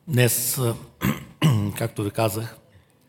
Днес, както ви казах,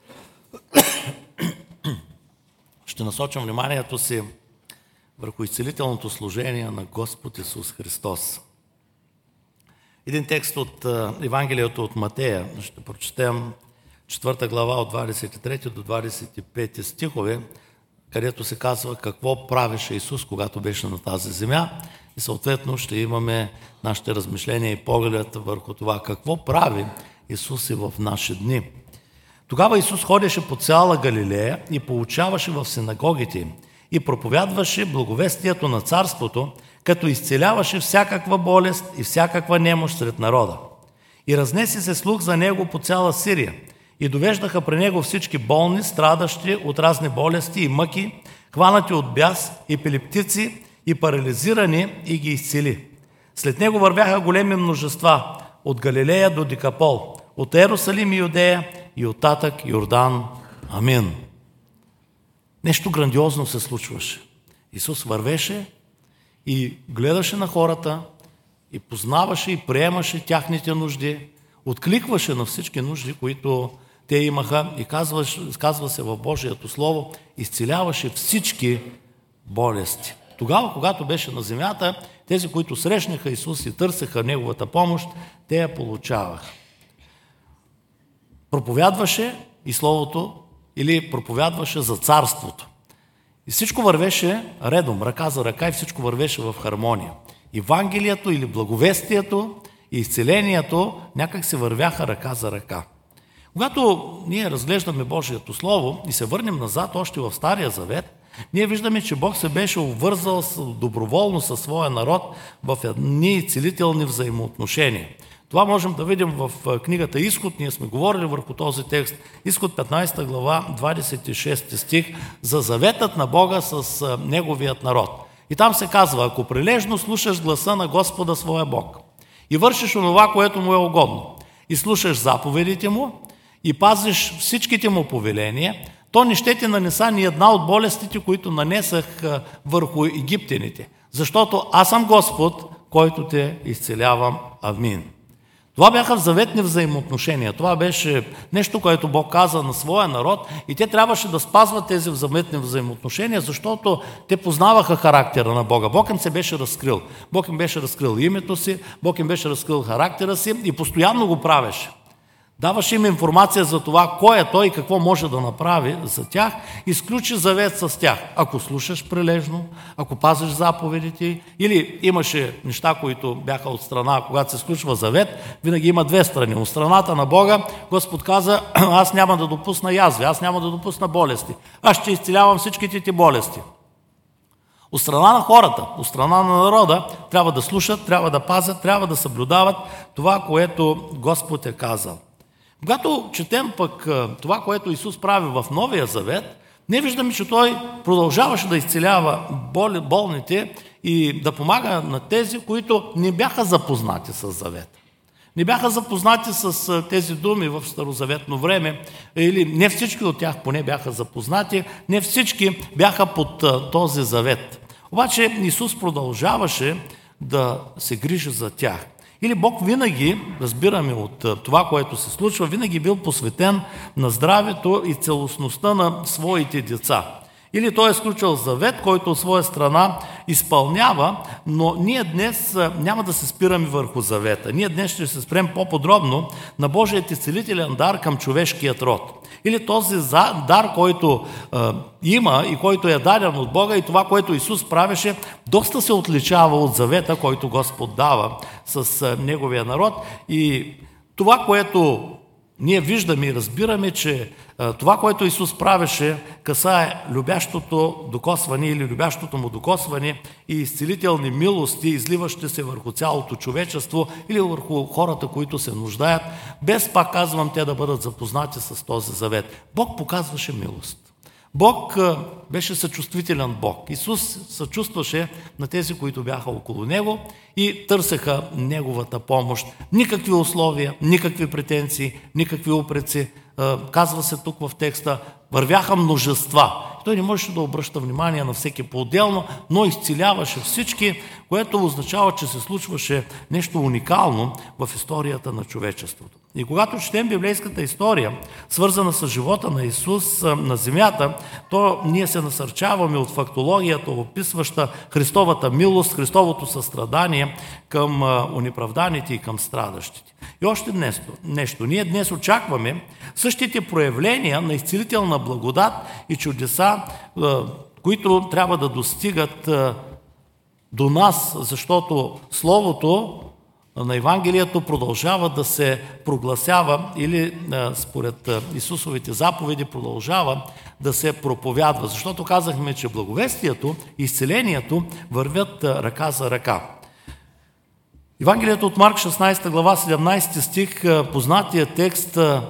ще насочим вниманието си върху изцелителното служение на Господ Исус Христос. Един текст от Евангелието от Матея, ще прочетем 4 глава от 23 до 25 стихове, където се казва какво правеше Исус, когато беше на тази земя, и съответно ще имаме нашите размишления и поглед върху това какво прави Исус и в наши дни. Тогава Исус ходеше по цяла Галилея и получаваше в синагогите им и проповядваше благовестието на царството, като изцеляваше всякаква болест и всякаква немощ сред народа. И разнесе се слух за него по цяла Сирия и довеждаха при него всички болни, страдащи от разни болести и мъки, хванати от бяс, епилептици и парализирани, и ги изцели. След него вървяха големи множества от Галилея до Дикапол, от Иерусалим и Юдея и оттатък Йордан. Амин. Нещо грандиозно се случваше. Исус вървеше и гледаше на хората и познаваше и приемаше тяхните нужди, откликваше на всички нужди, които те имаха, и казва се в Божието Слово, изцеляваше всички болести. Тогава, когато беше на земята, тези, които срещнаха Исус и търсеха Неговата помощ, те я получаваха. Проповядваше и Словото, или проповядваше за царството. И всичко вървеше редом, ръка за ръка, и всичко вървеше в хармония. Евангелието или благовестието и изцелението някак се вървяха ръка за ръка. Когато ние разглеждаме Божието Слово и се върнем назад още в Стария Завет, ние виждаме, че Бог се беше обвързал доброволно със своя народ в едни целителни взаимоотношения. Това можем да видим в книгата Изход, ние сме говорили върху този текст, Изход 15 глава, 26 стих, за заветът на Бога с Неговият народ. И там се казва, ако прилежно слушаш гласа на Господа своя Бог и вършиш онова, което му е угодно, и слушаш заповедите му, и пазиш всичките му повеления, то не ще ти нанеса ни една от болестите, които нанесах върху египтяните, защото аз съм Господ, който те изцелявам. Амин. Това бяха заветни взаимоотношения. Това беше нещо, което Бог каза на своя народ, и те трябваше да спазват тези заветни взаимоотношения, защото те познаваха характера на Бога. Бог им се беше разкрил. Бог им беше разкрил името си, Бог им беше разкрил характера си и постоянно го правеше. Даваше им информация за това, кой е той и какво може да направи за тях, и сключи завет с тях. Ако слушаш прилежно, ако пазиш заповедите, или имаше неща, които бяха от страна, когато се сключва завет, винаги има две страни. От страната на Бога Господ каза, аз няма да допусна язви, аз няма да допусна болести, аз ще изцелявам всичките ти болести. От страна на хората, от страна на народа, трябва да слушат, трябва да пазят, трябва да съблюдават това, което Господ е казал. Когато четем пък това, което Исус прави в Новия Завет, не виждаме, че Той продължаваше да изцелява болните и да помага на тези, които не бяха запознати с Завета. Не бяха запознати с тези думи в старозаветно време, или не всички от тях поне бяха запознати, не всички бяха под този завет. Обаче Исус продължаваше да се грижи за тях. Или Бог винаги, разбираме от това, което се случва, винаги бил посветен на здравето и целостността на своите деца. Или Той е сключил завет, който от своя страна изпълнява, но ние днес няма да се спираме върху завета. Ние днес ще се спрем по-подробно на Божият изцелителен дар към човешкият род. Или този дар, който има и който е даден от Бога, и това, което Исус правеше, доста се отличава от завета, който Господ дава с Неговия народ. И това, което ние виждаме и разбираме, че това, което Исус правеше, касае любящото докосване или любящото му докосване и изцелителни милости, изливащи се върху цялото човечество или върху хората, които се нуждаят, без, пак казвам, те да бъдат запознати с този завет. Бог показваше милост. Бог беше съчувствителен Бог. Исус съчувстваше на тези, които бяха около Него и търсеха Неговата помощ. Никакви условия, никакви претенции, никакви упреци. Казва се тук в текста, вървяха множества. Той не можеше да обръща внимание на всеки по-отделно, но изцеляваше всички, което означава, че се случваше нещо уникално в историята на човечеството. И когато четем библейската история, свързана с живота на Исус на земята, то ние се насърчаваме от фактологията, описваща Христовата милост, Христовото състрадание към онеправданите и към страдащите. И още нещо. Ние днес очакваме същите проявления на изцелителна благодат и чудеса, които трябва да достигат до нас, защото Словото на Евангелието продължава да се прогласява или според Исусовите заповеди продължава да се проповядва. Защото казахме, че благовестието и изцелението вървят ръка за ръка. Евангелието от Марк 16 глава 17 стих, познатия текст, в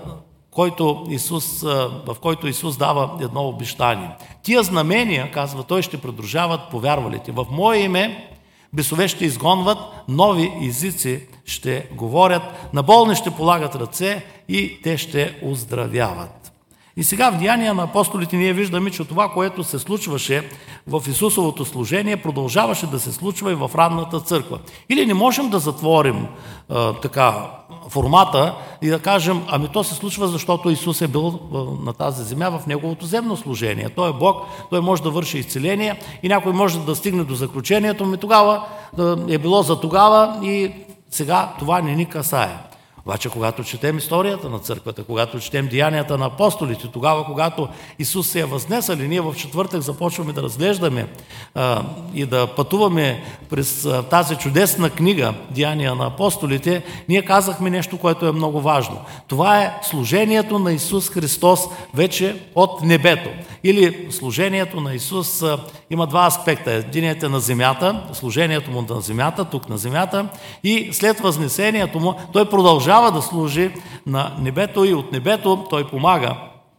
който Исус дава едно обещание. Тия знамения, казва той, ще придружават повярвалите. В Мое име бесове ще изгонват, нови езици ще говорят, на болни ще полагат ръце и те ще оздравяват. И сега в Деяния на апостолите ние виждаме, че това, което се случваше в Исусовото служение, продължаваше да се случва и в ранната църква. Или не можем да затворим формата и да кажем, то се случва, защото Исус е бил на тази земя в неговото земно служение. Той е Бог, той може да върши изцеление и някой може да стигне до заключението, тогава е било за тогава и сега това не ни касае. Обаче, когато четем историята на църквата, когато четем деянията на апостолите, тогава, когато Исус се е възнесъл и ние в четвъртък започваме да разглеждаме и да пътуваме през тази чудесна книга Деяния на апостолите, ние казахме нещо, което е много важно. Това е служението на Исус Христос вече от небето. Или служението на Исус има два аспекта. Единият е на земята, служението му на земята, тук на земята, и след възнесението му той продължава да служи на небето и от небето той помага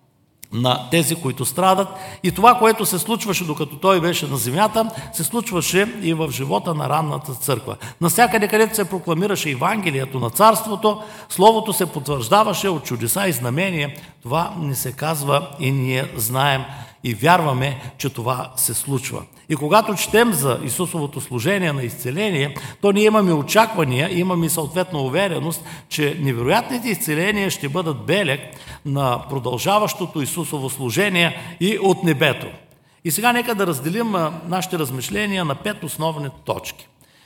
на тези, които страдат. И това, което се случваше докато той беше на земята, се случваше и в живота на ранната църква. Навсякъде, където се прокламираше Евангелието на Царството, Словото се потвърждаваше от чудеса и знамения. Това ни се казва и ние знаем и вярваме, че това се случва. И когато четем за Исусовото служение на изцеление, то ние имаме очаквания, имаме съответно увереност, че невероятните изцеления ще бъдат белег на продължаващото Исусово служение и от небето. И сега нека да разделим нашите размишления на 5 основни точки.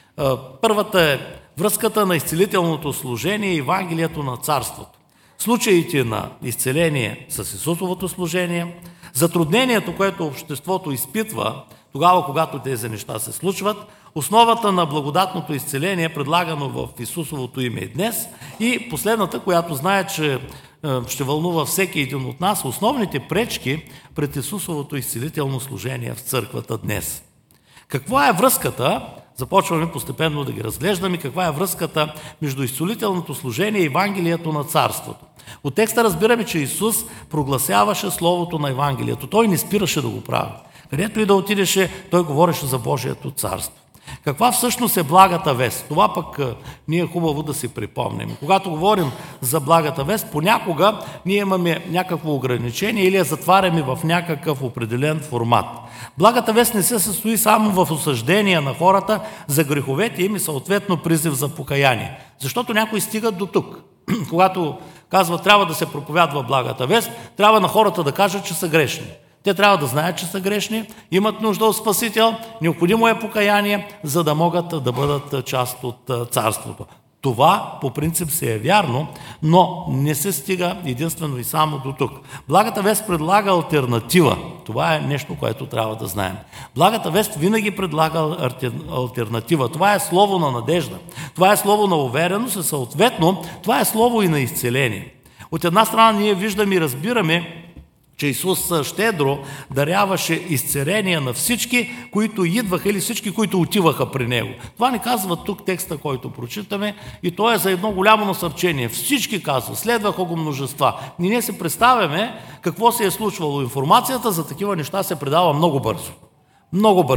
Първата е връзката на изцелителното служение и Евангелието на Царството. Случаите на изцеление с Исусовото служение, затруднението, което обществото изпитва тогава, когато тези неща се случват, основата на благодатното изцеление, предлагано в Исусовото име и днес, и последната, която знае, че ще вълнува всеки един от нас, основните пречки пред Исусовото изцелително служение в църквата днес. Каква е връзката? Започваме постепенно да ги разглеждаме. Каква е връзката между изцелителното служение и Евангелието на Царството? От текста разбираме, че Исус прогласяваше Словото на Евангелието. Той не спираше да го прави. Където и да отидеше, той говореше за Божието царство. Каква всъщност е благата вест? Това пък ние е хубаво да си припомним. Когато говорим за благата вест, понякога ние имаме някакво ограничение или я затваряме в някакъв определен формат. Благата вест не се състои само в осъждение на хората за греховете им и съответно призив за покаяние. Защото някои стигат до тук. Когато казва, трябва да се проповядва благата вест, трябва на хората да кажат, че са грешни. Те трябва да знаят, че са грешни, имат нужда от Спасител, необходимо е покаяние, за да могат да бъдат част от Царството. Това по принцип се е вярно, но не се стига единствено и само до тук. Благата вест предлага алтернатива. Това е нещо, което трябва да знаем. Благата вест винаги предлага алтернатива. Това е слово на надежда. Това е слово на увереност и съответно това е слово и на изцеление. От една страна ние виждаме и разбираме, че Исус щедро даряваше изцеление на всички, които идваха или всички, които отиваха при Него. Това ни казва тук текста, който прочитаме, и то е за едно голямо насърчение. Всички казва, следваха го множества. Ние се представяме какво се е случвало. Информацията за такива неща се предава много бързо. Много бързо.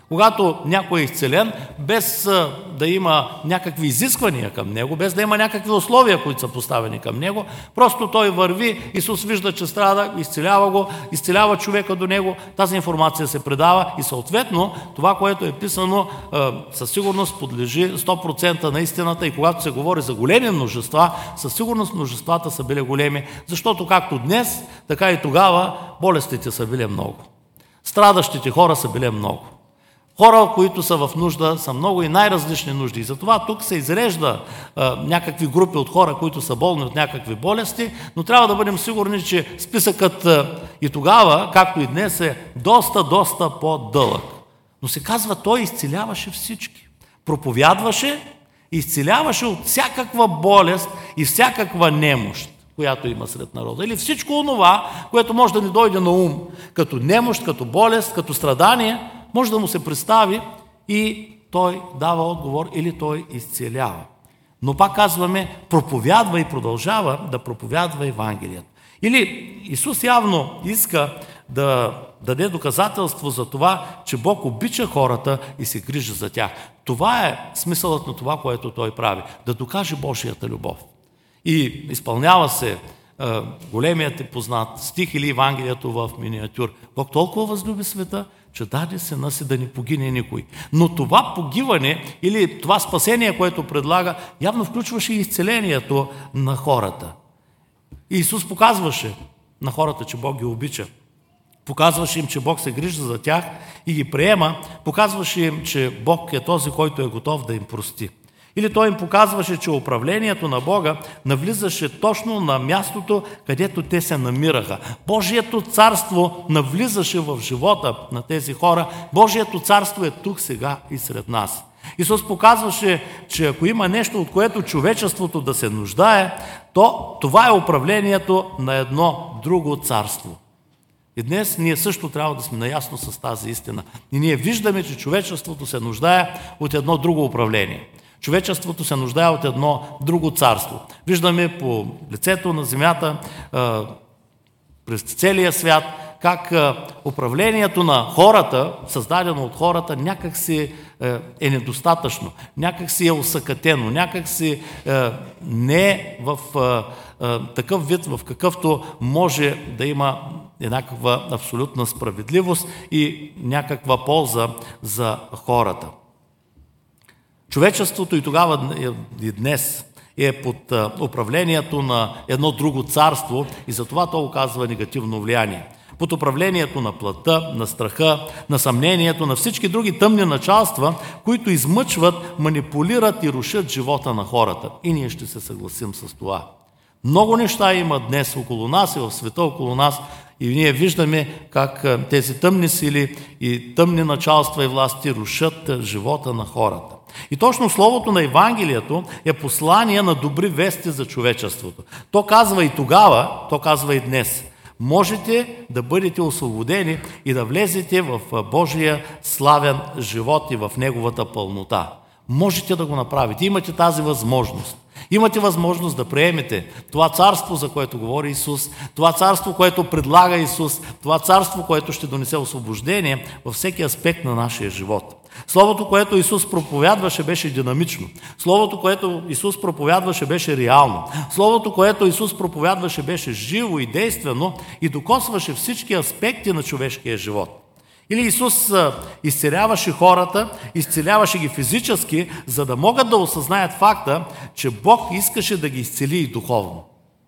Когато някой е изцелен, без да има някакви изисквания към него, без да има някакви условия, които са поставени към него, просто той върви, Исус вижда, че страда, изцелява го, изцелява човека до него, тази информация се предава и съответно това, което е писано, със сигурност подлежи 100% на истината, и когато се говори за големи множества, със сигурност множествата са били големи, защото както днес, така и тогава болестите са били много. Страдащите хора са били много. Хора, които са в нужда, са много и най-различни нужди. И затова тук се изрежда някакви групи от хора, които са болни от някакви болести, но трябва да бъдем сигурни, че списъкът и тогава, както и днес, е доста по-дълъг. Но се казва, той изцеляваше всички. Проповядваше и изцеляваше от всякаква болест и всякаква немощ, която има сред народа. Или всичко онова, което може да ни дойде на ум, като немощ, като болест, като страдание, може да му се представи и той дава отговор или той изцелява. Но пак казваме, проповядва и продължава да проповядва Евангелието. Или Исус явно иска да даде доказателство за това, че Бог обича хората и се грижи за тях. Това е смисълът на това, което той прави. Да докаже Божията любов. И изпълнява се големият и познат стих или Евангелието в миниатюр. Бог толкова възлюби света, че даде сина си да не погине никой. Но това погиване или това спасение, което предлага, явно включваше и изцелението на хората. И Исус показваше на хората, че Бог ги обича. Показваше им, че Бог се грижи за тях и ги приема. Показваше им, че Бог е този, който е готов да им прости. Или той им показваше, че управлението на Бога навлизаше точно на мястото, където те се намираха. Божието царство навлизаше в живота на тези хора. Божието царство е тук сега и сред нас. Исус показваше, че ако има нещо, от което човечеството да се нуждае, то това е управлението на едно друго царство. И днес ние също трябва да сме наясно с тази истина. И ние виждаме, че човечеството се нуждае от едно друго управление. Човечеството се нуждае от едно друго царство. Виждаме по лицето на земята, през целия свят, как управлението на хората, създадено от хората, някак си е недостатъчно, някак си е осакатено, някак си не е в такъв вид, в какъвто може да има някаква абсолютна справедливост и някаква полза за хората. Човечеството и тогава и днес е под управлението на едно друго царство и затова то оказва негативно влияние. Под управлението на плътта, на страха, на съмнението, на всички други тъмни началства, които измъчват, манипулират и рушат живота на хората. И ние ще се съгласим с това. Много неща има днес около нас и в света около нас и ние виждаме как тези тъмни сили и тъмни началства и власти рушат живота на хората. И точно словото на Евангелието е послание на добри вести за човечеството. То казва и тогава, то казва и днес. Можете да бъдете освободени и да влезете в Божия славен живот и в Неговата пълнота. Можете да го направите. Имате тази възможност. Имате възможност да приемете това царство, за което говори Исус, това царство, което предлага Исус, това царство, което ще донесе освобождение във всеки аспект на нашия живот. Словото, което Исус проповядваше, беше динамично. Словото, което Исус проповядваше, беше реално. Словото, което Исус проповядваше, беше живо и действено и докосваше всички аспекти на човешкия живот. Или Исус изцеляваше хората, изцеляваше ги физически, за да могат да осъзнаят факта, че Бог искаше да ги изцели и духовно.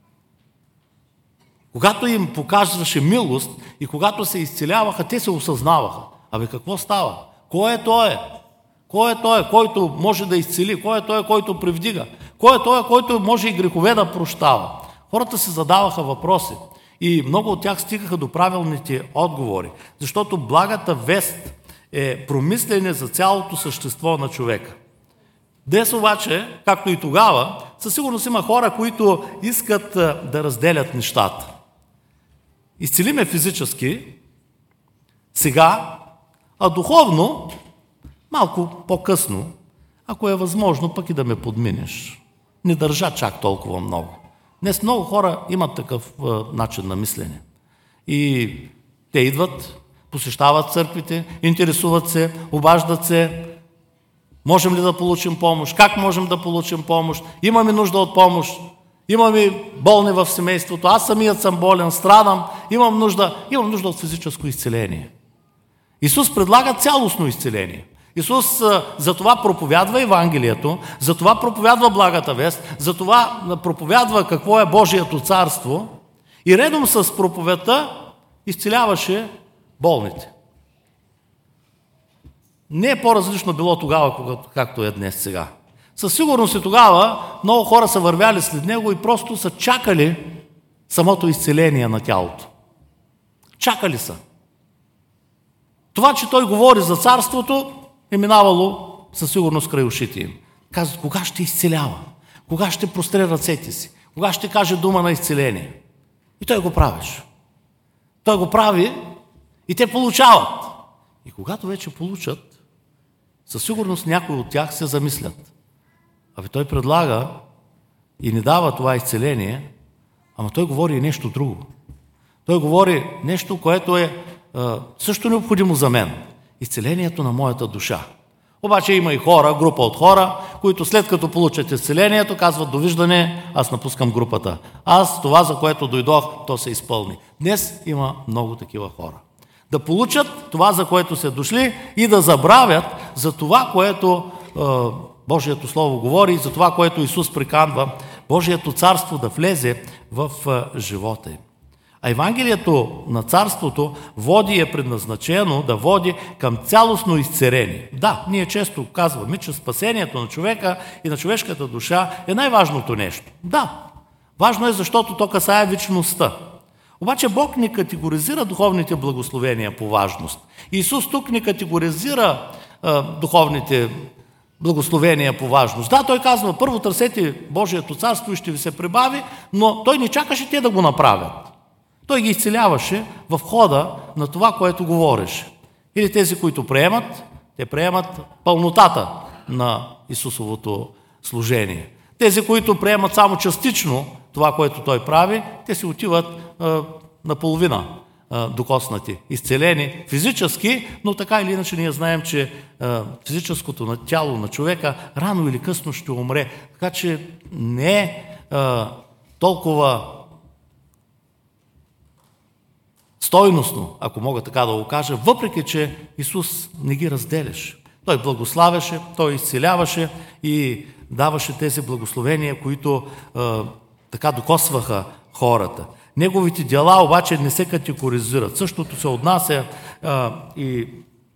Когато им показваше милост и когато се изцеляваха, те се осъзнаваха. Абе, какво става? Кой е той? Кой е той, който може да изцели? Кой е той, който превдига? Кой е той, който може и грехове да прощава? Хората се задаваха въпроси. И много от тях стигаха до правилните отговори, защото благата вест е промислене за цялото същество на човека. Днес обаче, както и тогава, със сигурност има хора, които искат да разделят нещата. Изцелиме физически сега, а духовно малко по-късно, ако е възможно, пък и да ме подминеш. Не държа чак толкова много. Днес много хора имат такъв начин на мислене. И те идват, посещават църквите, интересуват се, обаждат се. Можем ли да получим помощ? Как можем да получим помощ? Имаме нужда от помощ. Имаме болни в семейството. Аз самият съм болен, страдам. Имам нужда от физическо изцеление. Исус предлага цялостно изцеление. Исус затова проповядва Евангелието, затова проповядва благата вест, затова проповядва какво е Божието царство и редом с проповедта изцеляваше болните. Не е по-различно било тогава, както е днес сега. Със сигурност и тогава много хора са вървяли след него и просто са чакали самото изцеление на тялото. Чакали са. Това, че той говори за царството, е минавало със сигурност край ушите им. Казват, кога ще изцелява? Кога ще простре ръцете си? Кога ще каже дума на изцеление? И той го правиш. Той го прави и те получават. И когато вече получат, със сигурност някои от тях се замислят. Абе той предлага и не дава това изцеление, ама той говори и нещо друго. Той говори нещо, което е също необходимо за мен. Изцелението на моята душа. Обаче има и хора, група от хора, които след като получат изцелението, казват довиждане, аз напускам групата. Аз това, за което дойдох, то се изпълни. Днес има много такива хора. Да получат това, за което са дошли и да забравят за това, което Божието Слово говори и за това, което Исус приканва Божието царство да влезе в живота им. А Евангелието на царството води е предназначено да води към цялостно изцеление. Да, ние често казваме, че спасението на човека и на човешката душа е най-важното нещо. Да, важно е, защото то касае вечността. Обаче Бог не категоризира духовните благословения по важност. Исус тук не категоризира духовните благословения по важност. Да, той казва, първо търсете Божието царство и ще ви се прибави, но той не чакаше те да го направят. Той ги изцеляваше в хода на това, което говореше. Или тези, които приемат, те приемат пълнотата на Исусовото служение. Тези, които приемат само частично това, което той прави, те си отиват наполовина докоснати, изцелени физически, но така или иначе ние знаем, че физическото тяло на човека рано или късно ще умре. Така че не е толкова стойностно, ако мога така да го кажа, въпреки че Исус не ги разделяше. Той благославяше, той изцеляваше и даваше тези благословения, които така докосваха хората. Неговите дела обаче не се категоризират. Същото се отнася и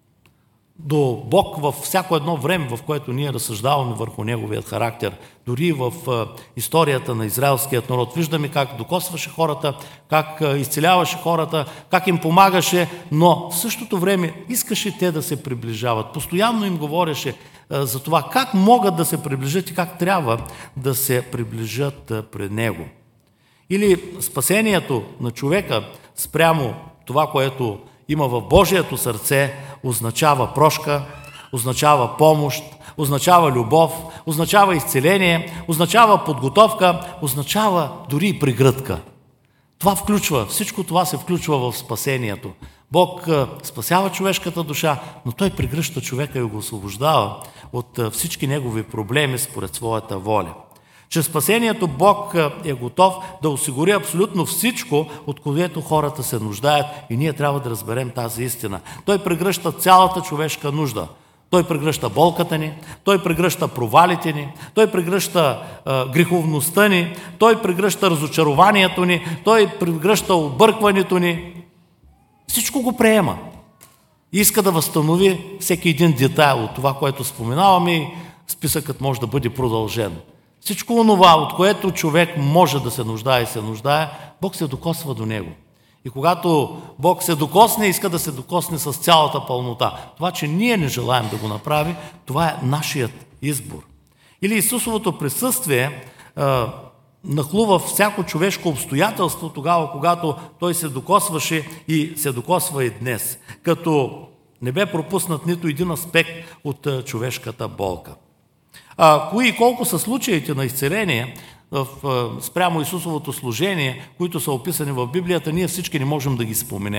до Бог във всяко едно време, в което ние разсъждаваме върху Неговият характер. Дори в историята на израелският народ виждаме как докосваше хората, как изцеляваше хората, как им помагаше, но в същото време искаше те да се приближават. Постоянно им говореше за това как могат да се приближат и как трябва да се приближат пред Него. Или спасението на човека спрямо това, което има в Божието сърце, означава прошка, означава помощ, означава любов, означава изцеление, означава подготовка, означава дори и прегръдка. Това включва, всичко това се включва в спасението. Бог спасява човешката душа, но Той прегръща човека и го освобождава от всички негови проблеми според своята воля. Чрез спасението Бог е готов да осигури абсолютно всичко, от което хората се нуждаят и ние трябва да разберем тази истина. Той прегръща цялата човешка нужда. Той прегръща болката ни, Той прегръща провалите ни, Той прегръща греховността ни, Той прегръща разочарованието ни, Той прегръща объркването ни. Всичко го приема. Иска да възстанови всеки един детайл от това, което споменаваме и списъкът може да бъде продължен. Всичко онова, от което човек може да се нуждае и се нуждае, Бог се докосва до него. И когато Бог се докосне, иска да се докосне с цялата пълнота. Това, че ние не желаем да го направи, това е нашият избор. Или Исусовото присъствие нахлува всяко човешко обстоятелство тогава, когато Той се докосваше и се докосва и днес, като не бе пропуснат нито един аспект от човешката болка. Кои и колко са случаите на изцеление спрямо Исусовото служение, които са описани в Библията, ние всички не можем да ги споменем.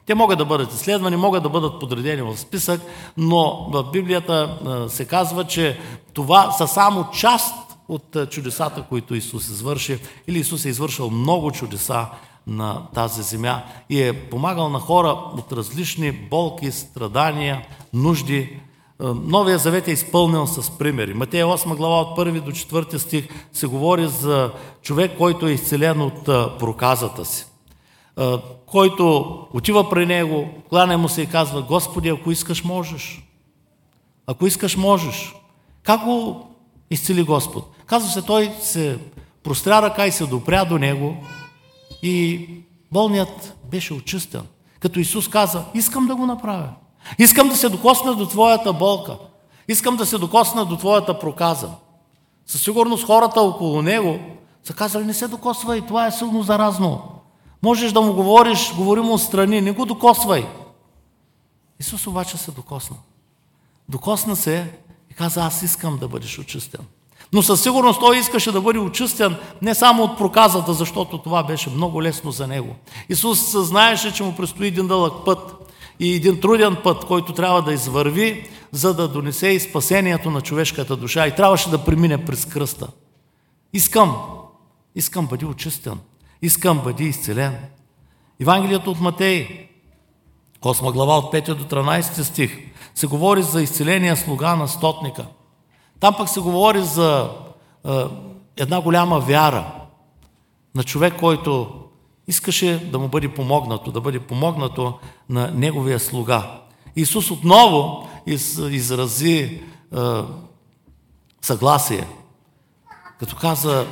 Те могат да бъдат изследвани, могат да бъдат подредени в списък, но в Библията се казва, че това са само част от чудесата, които Исус извърши, или Исус е извършил много чудеса на тази земя и е помагал на хора от различни болки, страдания, нужди. Новия завет е изпълнен с примери. Матея 8 глава от 1 до 4 стих се говори за човек, който е изцелен от проказата си, който отива при него, кланя му се и казва: Господи, ако искаш, можеш. Ако искаш, можеш. Как го изцели Господ? Казва се, той се простря ръка и се допря до него и болният беше очистен. Като Исус каза: искам да го направя. Искам да се докосна до твоята болка. Искам да се докосна до твоята проказа. Със сигурност хората около него са казали: не се докосвай, това е силно заразно. Можеш да му говориш, говори му отстрани, не го докосвай. Исус обаче се докосна. Докосна се и каза: аз искам да бъдеш очистен. Но със сигурност той искаше да бъде очистен не само от проказата, защото това беше много лесно за него. Исус знаеше, че му предстои един дълъг път и един труден път, който трябва да извърви, за да донесе и спасението на човешката душа, и трябваше да премине през кръста. Искам бъди очистен. Искам бъди изцелен. Евангелието от Матей, 8 глава от 5 до 13 стих, се говори за изцеления слуга на стотника. Там пък се говори за една голяма вяра на човек, който искаше да му бъде помогнато на неговия слуга. Исус отново изрази съгласие, като каза: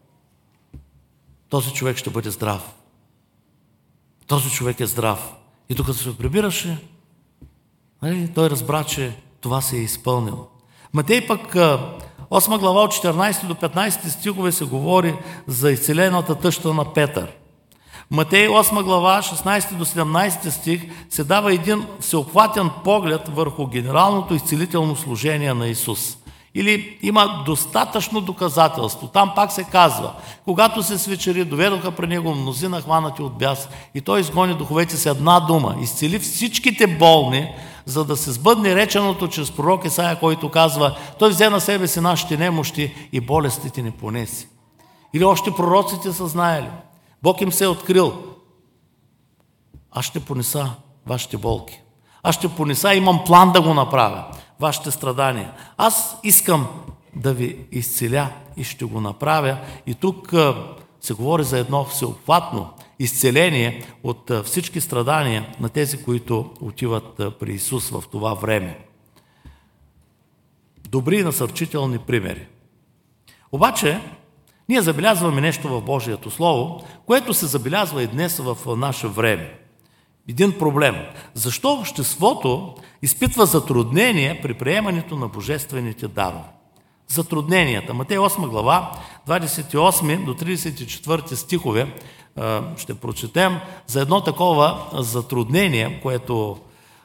този човек ще бъде здрав. Този човек е здрав. И докато се прибираше, той разбра, че това се е изпълнило. Матей пък 8 глава от 14 до 15 стихове се говори за изцелената тъща на Петър. Матей 8 глава 16 до 17 стих се дава един всеобхватен поглед върху генералното изцелително служение на Исус. Или има достатъчно доказателство. Там пак се казва: когато се свечери, доведоха при него мнозина хванати от бяс и той изгони духовете с една дума: изцели всичките болни, за да се сбъдне реченото чрез пророк Исаия, който казва: той взе на себе си нашите немощи и болестите ни понеси. Или още пророците са знаели. Бог им се е открил: аз ще понеса вашите болки. Аз ще понеса, имам план да го направя, вашите страдания. Аз искам да ви изцеля и ще го направя. И тук се говори за едно всеобхватно изцеление от всички страдания на тези, които отиват при Исус в това време. Добри и насърчителни примери. Обаче, ние забелязваме нещо в Божието Слово, което се забелязва и днес в наше време. Един проблем. Защо обществото изпитва затруднение при приемането на божествените дарове? Затрудненията. Матей 8 глава, 28 до 34 стихове ще прочетем за едно такова затруднение, което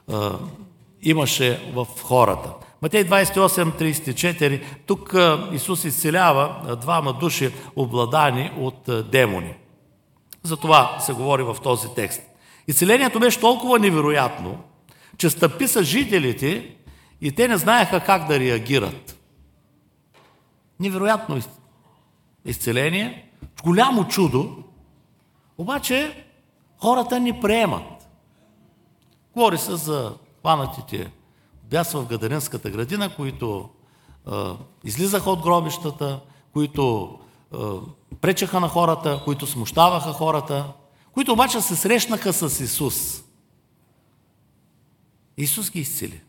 имаше в хората. Матей 28:34, тук Исус изцелява двама души, обладани от демони. За това се говори в този текст. Изцелението беше толкова невероятно, че стъпи са жителите и те не знаеха как да реагират. Невероятно изцеление, голямо чудо, обаче хората не приемат. Говори се за хванатите бяс в Гадаринската градина, които излизаха от гробищата, които пречеха на хората, които смущаваха хората, които обаче се срещнаха с Исус. Исус ги изцели.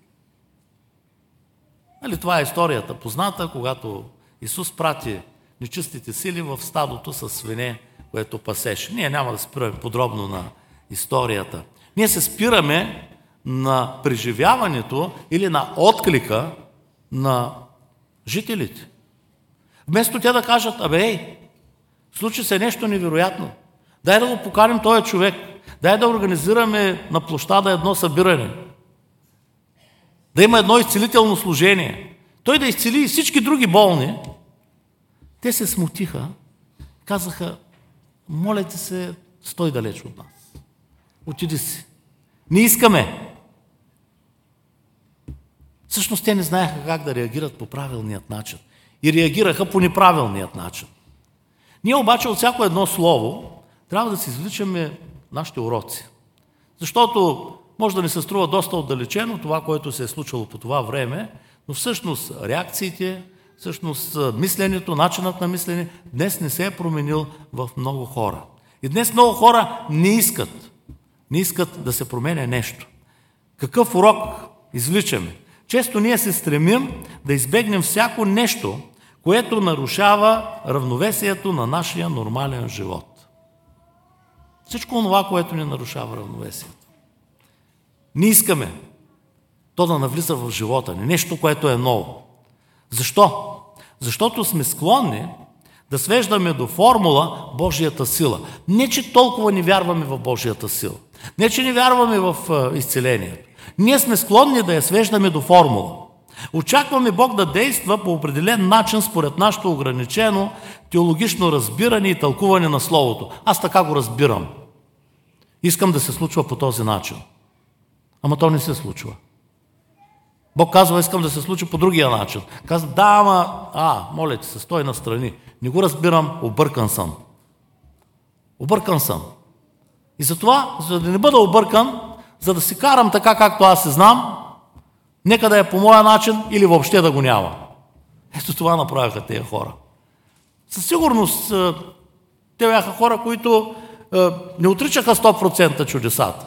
Това е историята позната, когато Исус прати нечистите сили в стадото с свине, което пасеше. Ние няма да спираме подробно на историята. Ние се спираме на преживяването или на отклика на жителите. Вместо те да кажат: случи се нещо невероятно. Дай да го поканим този човек. Дай да организираме на площада едно събиране. Да има едно изцелително служение. Той да изцели и всички други болни. Те се смутиха. Казаха: моля ти се, стой далеч от нас. Отиди си. Не искаме. Всъщност те не знаеха как да реагират по правилният начин. И реагираха по неправилният начин. Ние обаче от всяко едно слово трябва да си извличаме нашите уроци. Защото може да ни се струва доста отдалечено това, което се е случило по това време, но всъщност реакциите, всъщност мисленето, начинът на мислене днес не се е променил в много хора. И днес много хора не искат да се променя нещо. Какъв урок извличаме? Често ние се стремим да избегнем всяко нещо, което нарушава равновесието на нашия нормален живот. Всичко това, което ни нарушава равновесието. Не искаме то да навлиза в живота ни, нещо, което е ново. Защо? Защото сме склонни да свеждаме до формула Божията сила. Не, че толкова не вярваме в Божията сила. Не, че не вярваме в изцелението. Ние сме склонни да я свеждаме до формула. Очакваме Бог да действа по определен начин според нашето ограничено теологично разбиране и тълкуване на Словото. Аз така го разбирам. Искам да се случва по този начин. Ама то не се случва. Бог казва, искам да се случи по другия начин. Казва, да, моля ти се, стой настрани. Не го разбирам, объркан съм. Объркан съм. И затова, за да не бъда объркан, за да си карам така, както аз се знам, нека да е по моя начин или въобще да го няма. Ето това направиха тези хора. Със сигурност те бяха хора, които не отричаха 100% чудесата.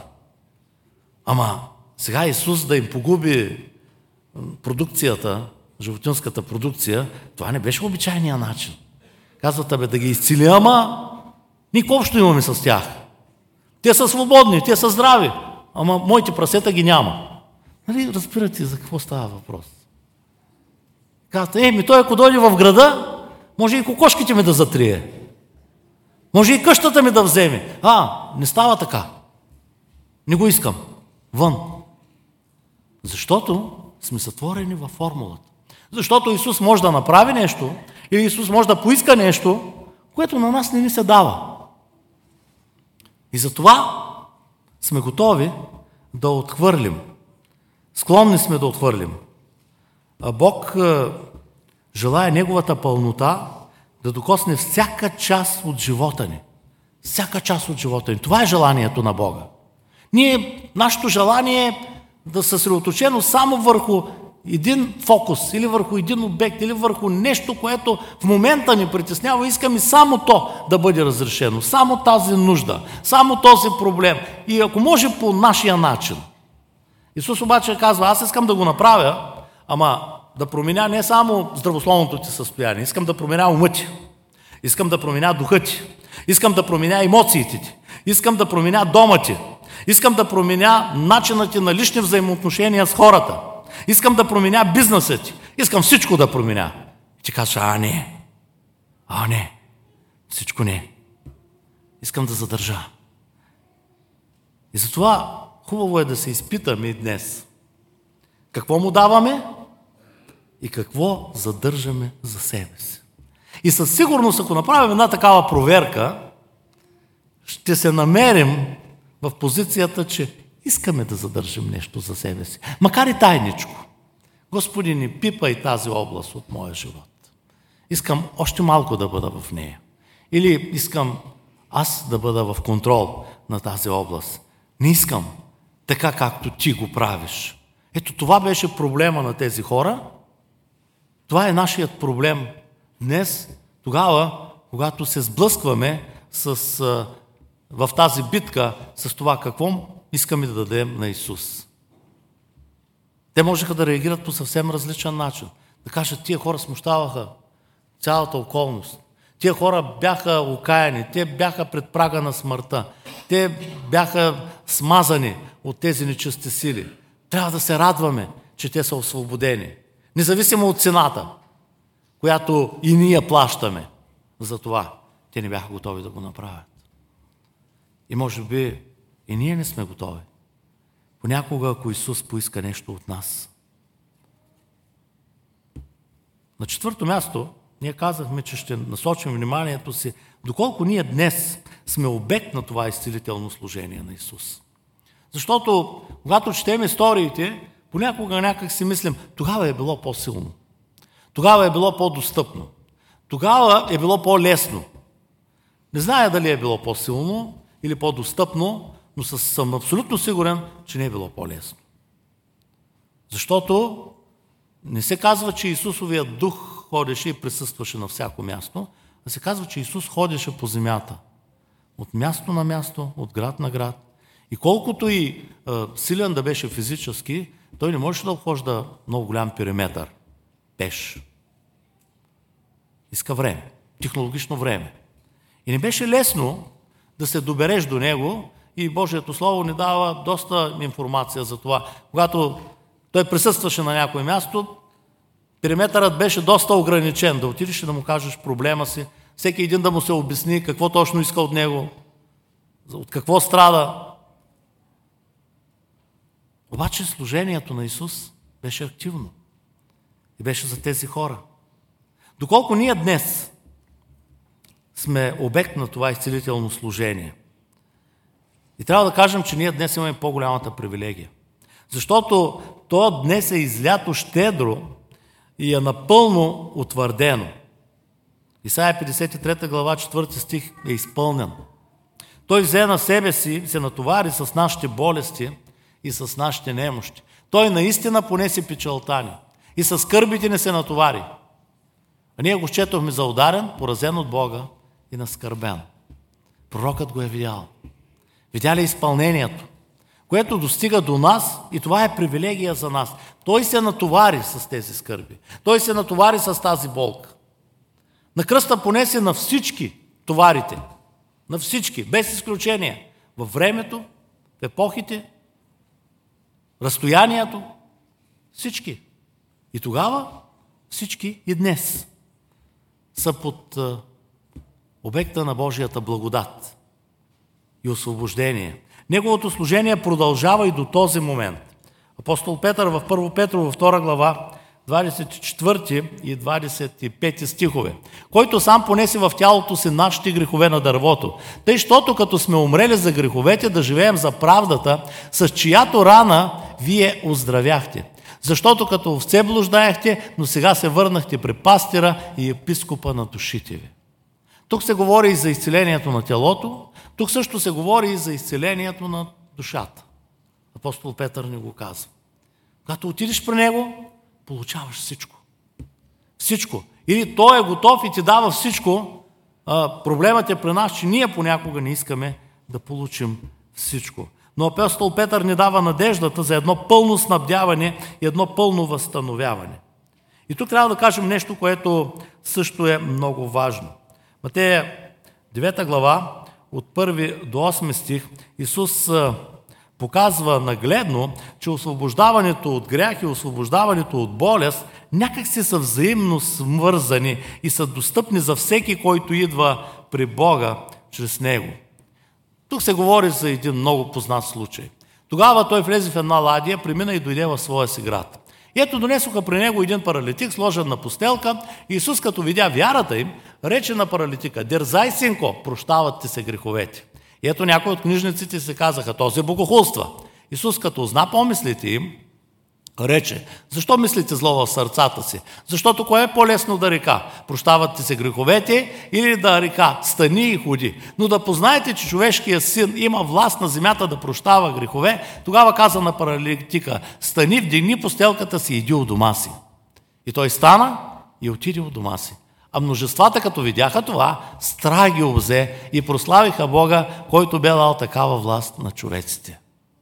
Ама сега Исус да им погуби продукцията, животинската продукция, това не беше обичайния начин. Казват, да ги изцели, ама никой общо имаме с тях. Те са свободни, те са здрави, ама моите прасета ги няма. Нали, разбирате за какво става въпрос? Казват, той ако дойде в града, може и кокошките ми да затрие. Може и къщата ми да вземе. Не става така. Не го искам. Вън. Защото сме затворени във формулата. Защото Исус може да направи нещо или Исус може да поиска нещо, което на нас не ни се дава. И затова сме готови да отхвърлим. Склонни сме да отхвърлим. А Бог желае Неговата пълнота да докосне всяка част от живота ни. Всяка част от живота ни. Това е желанието на Бога. Нашето желание е да съсредоточено само върху един фокус, или върху един обект, или върху нещо, което в момента ни притеснява. Искаме само то да бъде разрешено. Само тази нужда, само този проблем. И ако може по нашия начин. Исус обаче казва, аз искам да го направя, ама да променя не само здравословното ти състояние, искам да променя ума ти, искам да променя духа ти, искам да променя емоциите ти, искам да променя дома ти, искам да променя начинът ти на лични взаимоотношения с хората, искам да променя бизнеса ти, искам всичко да променя. И ти кажеш, не, всичко не. Искам да задържа. И затова хубаво е да се изпитаме и днес. Какво му даваме и какво задържаме за себе си. И със сигурност, ако направим една такава проверка, ще се намерим в позицията, че искаме да задържим нещо за себе си. Макар и тайничко. Господи, не пипай тази област от моя живот. Искам още малко да бъда в нея. Или искам аз да бъда в контрол на тази област. Не искам така, както ти го правиш. Ето това беше проблема на тези хора. Това е нашият проблем днес, тогава, когато се сблъскваме в тази битка с това какво искаме да дадем на Исус. Те можеха да реагират по съвсем различен начин. Да кажат, тия хора смущаваха цялата околност. Тия хора бяха окаяни, те бяха пред прага на смъртта. Те бяха смазани от тези нечисти сили. Трябва да се радваме, че те са освободени. Независимо от цената, която и ние плащаме за това. Те не бяха готови да го направят. И може би и ние не сме готови. Понякога, ако Исус поиска нещо от нас. На четвърто място, ние казахме, че ще насочим вниманието си, доколко ние днес сме обект на това изцелително служение на Исус. Защото когато четем историите, понякога някак си мислим, тогава е било по-силно. Тогава е било по-достъпно. Тогава е било по-лесно. Не зная дали е било по-силно или по-достъпно, но съм абсолютно сигурен, че не е било по-лесно. Защото не се казва, че Исусовият дух ходеше и присъстваше на всяко място, а се казва, че Исус ходеше по земята. От място на място, от град на град. И колкото и силен да беше физически, той не можеше да обхожда много голям периметър. Пеш. Иска време. Технологично време. И не беше лесно да се добереш до него и Божието Слово ни дава доста информация за това. Когато той присъстваше на някое място, периметърът беше доста ограничен. Да отидеш и да му кажеш проблема си, всеки един да му се обясни какво точно иска от него, от какво страда. Обаче служението на Исус беше активно и беше за тези хора. Доколко ние днес сме обект на това изцелително служение. И трябва да кажем, че ние днес имаме по-голямата привилегия. Защото то днес е излято щедро и е напълно утвърдено. Исаия 53 глава 4 стих е изпълнен. Той взе на себе си, се натовари с нашите болести и с нашите немощи. Той наистина понесе печалта ни и с скърбите ни се натовари. А ние го счетохме за ударен, поразен от Бога и наскърбен. Пророкът го е видял. Видя ли изпълнението, което достига до нас и това е привилегия за нас. Той се натовари с тези скърби. Той се натовари с тази болка. На кръста понесе на всички товарите. На всички, без изключение. Във времето, в епохите, разстоянието, всички. И тогава всички и днес са под обекта на Божията благодат и освобождение. Неговото служение продължава и до този момент. Апостол Петър в 1 Петрово 2 глава 24 и 25 стихове, който сам понесе в тялото си нашите грехове на дървото, тъй, щото като сме умрели за греховете, да живеем за правдата, с чиято рана вие оздравяхте. Защото като овце блуждаехте, но сега се върнахте при пастира и епископа на душите ви. Тук се говори и за изцелението на тялото, тук също се говори и за изцелението на душата. Апостол Петър ни го казва. Когато отидеш при него, получаваш всичко. Всичко. Или той е готов и ти дава всичко. Проблемът е при нас, че ние понякога не искаме да получим всичко. Но апостол Петър ни дава надеждата за едно пълно снабдяване и едно пълно възстановяване. И тук трябва да кажем нещо, което също е много важно. Матея 9 глава, от 1 до 8 стих, Исус показва нагледно, че освобождаването от грях и освобождаването от болест някак си са взаимно свързани и са достъпни за всеки, който идва при Бога чрез Него. Тук се говори за един много познат случай. Тогава той влезе в една ладия, премина и дойде в своя си град. И ето донесоха при него един паралитик, сложен на постелка. Исус, като видя вярата им, рече на паралитика: дързай, синко, прощават ти се греховете. И ето някои от книжниците се казаха: този богохулства. Исус, като узна помислите им, рече: защо мислите зло в сърцата си? Защото кое е по-лесно да река? Прощават ти се греховете, или да река: стани и ходи? Но да познаете, че човешкият син има власт на земята да прощава грехове, тогава каза на паралитика: стани, вдигни постелката си и иди у дома си. И той стана и отиде у дома си. А множествата, като видяха това, страх ги обзе и прославиха Бога, който бе дал такава власт на човеците.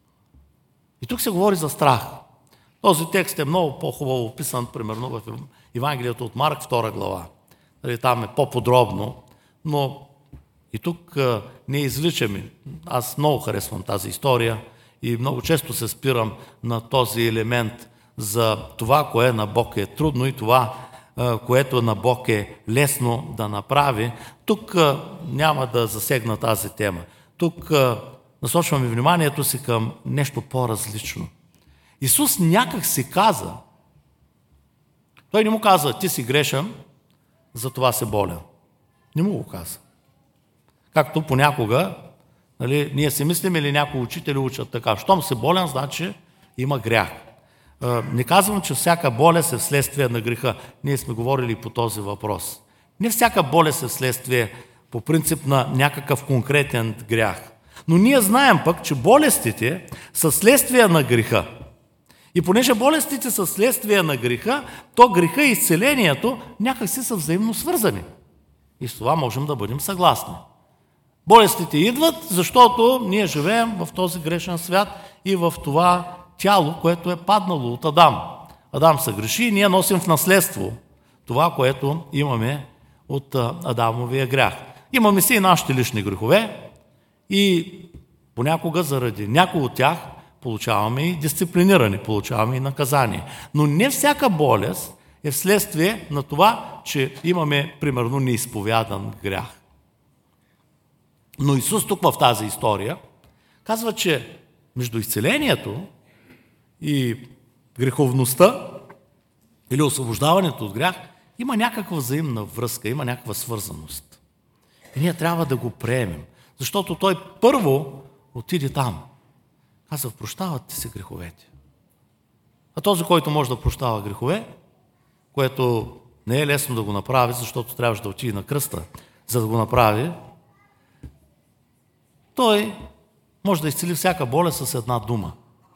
И тук се говори за страх. Този текст е много по-хубаво описан, примерно в Евангелието от Марк, 2 глава. Там е по-подробно, но и тук не изличаме. Аз много харесвам тази история и много често се спирам на този елемент за това, кое на Бог е трудно и това, което на Бог е лесно да направи. Тук няма да засегна тази тема. Тук насочваме вниманието си към нещо по-различно. Исус някак си каза, той не му каза: ти си грешен, затова си болен. Не му го каза. Както понякога Нали, ние си мислим или някои учители учат така. Щом си болен, значи има грях. Не казвам, че всяка болест е вследствие на греха. Ние сме говорили по този въпрос. Не всяка болест е вследствие по принцип на някакъв конкретен грях. Но ние знаем пък, че болестите са следствие на греха. И понеже болестите са следствие на греха, то греха и изцелението някакси са взаимно свързани. И с това можем да бъдем съгласни. Болестите идват, защото ние живеем в този грешен свят и в това тяло, което е паднало от Адам. Адам се греши и ние носим в наследство това, което имаме от Адамовия грях. Имаме си и нашите лични грехове и понякога заради някои от тях получаваме и дисциплиниране, получаваме и наказание. Но не всяка болест е вследствие на това, че имаме, примерно, неизповядан грях. Но Исус тук в тази история казва, че между изцелението и греховността или освобождаването от грях има някаква взаимна връзка, има някаква свързаност. И ние трябва да го приемем, защото той първо отиде там. Казва, прощават ти се греховете. А този, който може да прощава грехове, което не е лесно да го направи, защото трябваше да отиде на кръста, за да го направи, той може да изцели всяка болест с една дума.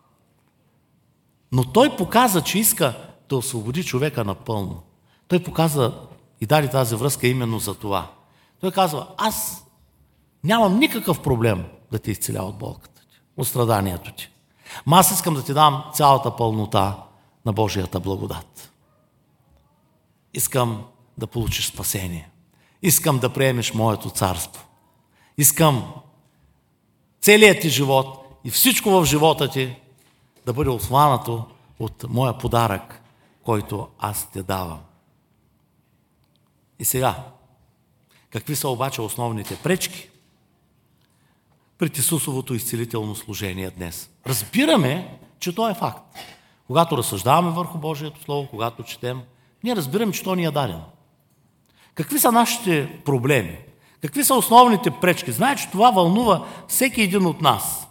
Но той показа, че иска да освободи човека напълно. Той показа и даде тази връзка именно за това. Той казва, аз нямам никакъв проблем да те изцеля от болката ти, от страданието ти. Но аз искам да ти дам цялата пълнота на Божията благодат. Искам да получиш спасение. Искам да приемеш моето царство. Искам целият ти живот и всичко в живота ти да бъде осванато от моя подарък, който аз те давам. И сега, какви са обаче основните пречки пред Исусовото изцелително служение днес? Разбираме, че то е факт. Когато разсъждаваме върху Божието Слово, когато четем, ние разбираме, че то ни е дадено. Какви са нашите проблеми? Какви са основните пречки? Знае, че това вълнува всеки един от нас.